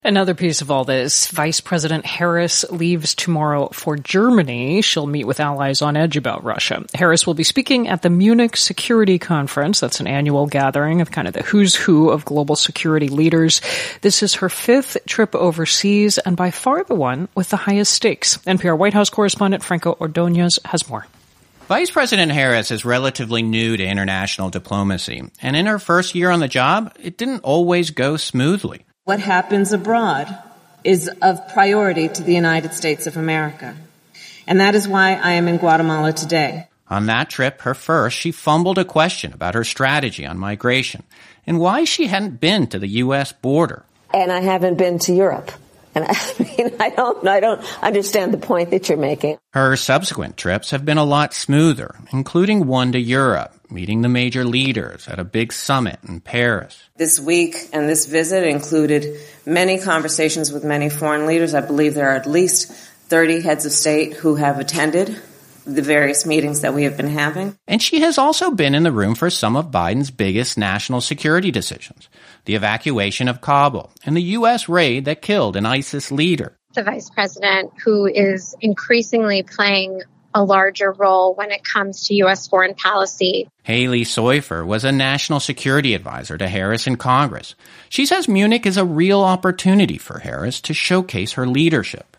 Another piece of all this, Vice President Harris leaves tomorrow for Germany. She'll meet with allies on edge about Russia. Harris will be speaking at the Munich Security Conference. That's an annual gathering of kind of the who's who of global security leaders. This is her 5th trip overseas and by far the one with the highest stakes. NPR White House correspondent Franco Ordonez has more. Vice President Harris is relatively new to international diplomacy, and in her first year on the job, it didn't always go smoothly. What happens abroad is of priority to the United States of America. And that is why I am in Guatemala today. On that trip, her first, she fumbled a question about her strategy on migration and why she hadn't been to the U.S. border. And I haven't been to Europe. And I don't understand the point that you're making. Her subsequent trips have been a lot smoother, including one to Europe, meeting the major leaders at a big summit in Paris. This week and this visit included many conversations with many foreign leaders. I believe there are at least 30 heads of state who have attended the various meetings that we have been having. And she has also been in the room for some of Biden's biggest national security decisions, the evacuation of Kabul and the U.S. raid that killed an ISIS leader. The vice president, who is increasingly playing a larger role when it comes to U.S. foreign policy. Haley Soifer was a national security advisor to Harris in Congress. She says Munich is a real opportunity for Harris to showcase her leadership.